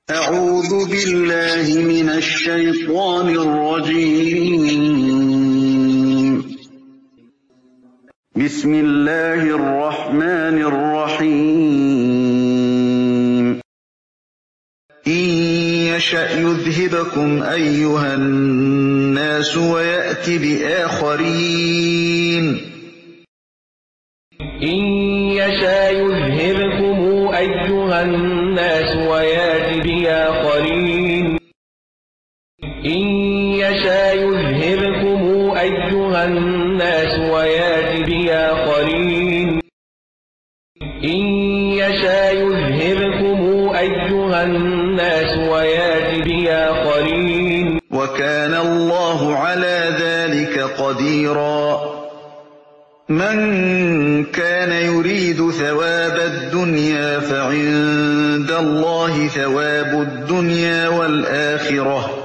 أعوذ بالله من الشيطان الرجيم. بسم الله الرحمن الرحيم. إن يشأ يذهبكم أيها الناس ويأت بآخرين. إن يشأ يذهبكم أيها الناس ويأت بآخرين. إن يشأ يذهبكم أيها الناس ويأت بآخرين. إن يشأ يذهبكم أيها الناس ويأت بآخرين. وكان الله على ذلك قديرا. من كان يريد ثواب الدنيا فعند الله ثواب الدنيا والآخرة.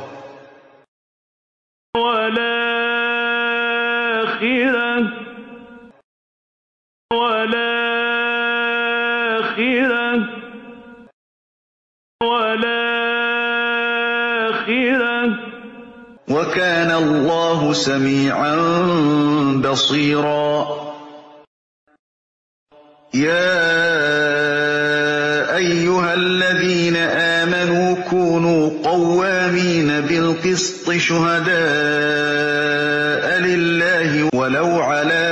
وكان الله سميعا بصيرا. يا أيها الذين آمنوا كونوا قوامين بالقسط شهداء لله ولو على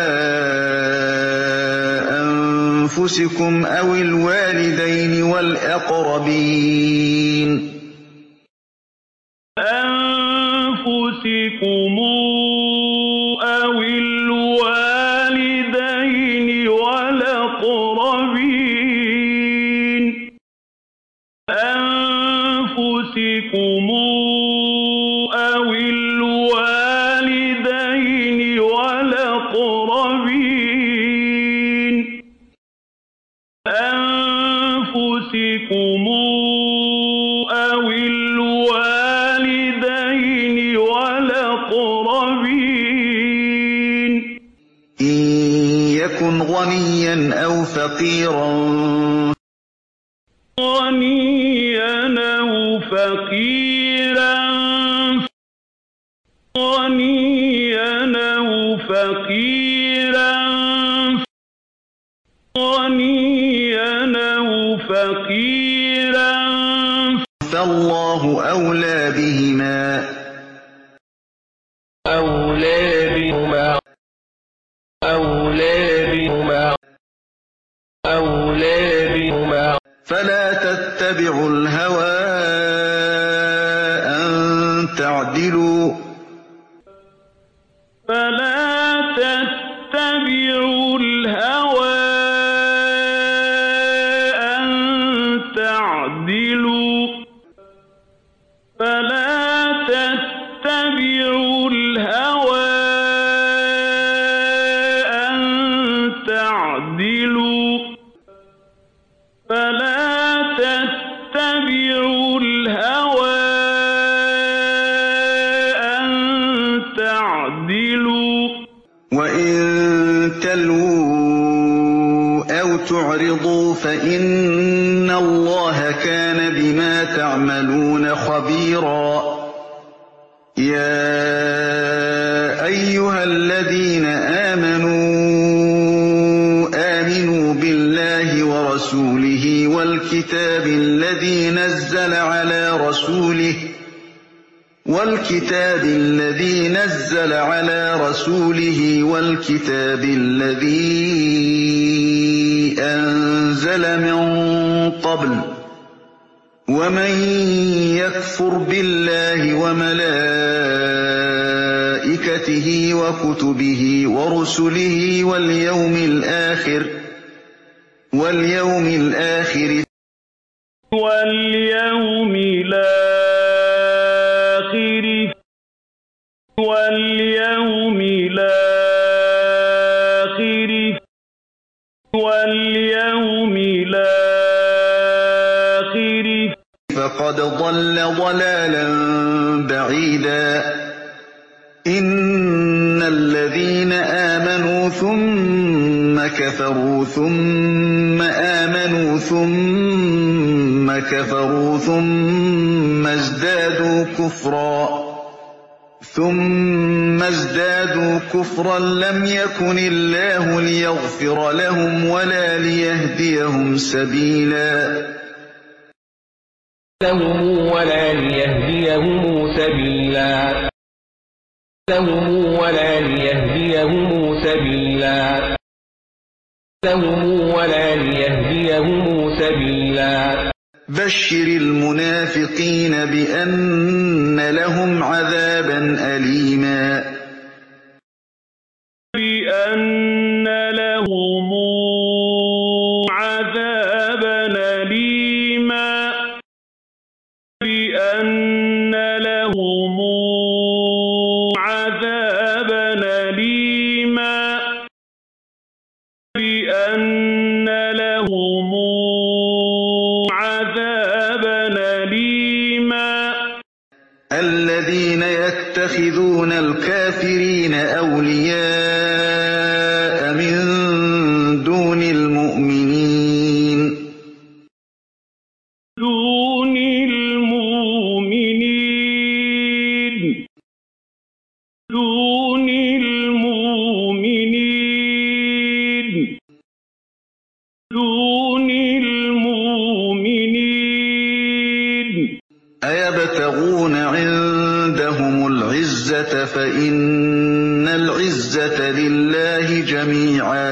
أنفسكم أو الوالدين والأقربين. أنفسكم أو الوالدين والأقربين. أنفسكم أو الوالدين والأقربين. أنفسكم أو الوالدين والأقربين. إن يكن غنيا أو فقيرا أو فقيرا أو فقيرا أو فقيرا فالله أولى بهما. أولى بهما. فلا تتبعوا الهوى أن تعدلوا. فلا تتبعوا الهوى أن تعدلوا. فلا تتبعوا الهوى أن تعدلوا. فلا تتبعوا الهوى أن تعدلوا. وإن تلووا أو تعرضوا فإن الله كان بما تعملون خبيرا. يا أيها الذين آمنوا بالله ورسوله والكتاب الذي نزل على رسوله والكتاب الذي أنزل من قبل. ومن يكفر بالله وملائكته وكتبه ورسله واليوم الآخر فقد ضل ضلالا بعيدا. إن الذين آمنوا ثم كفروا ثم آمنوا ثم كفروا ثم ازدادوا كفرا لم يكن الله ليغفر لهم ولا ليهديهم سبيلا بشر المنافقين بأن لهم عذابا أليما بأن لهم عذابا أليما بأن لهم عذابا أليما بأن لهم عذابا أليما الذين يتخذون الكافرين أولياء من دون المؤمنين أيبتغون عندهم العزة فإن العزة لله جميعا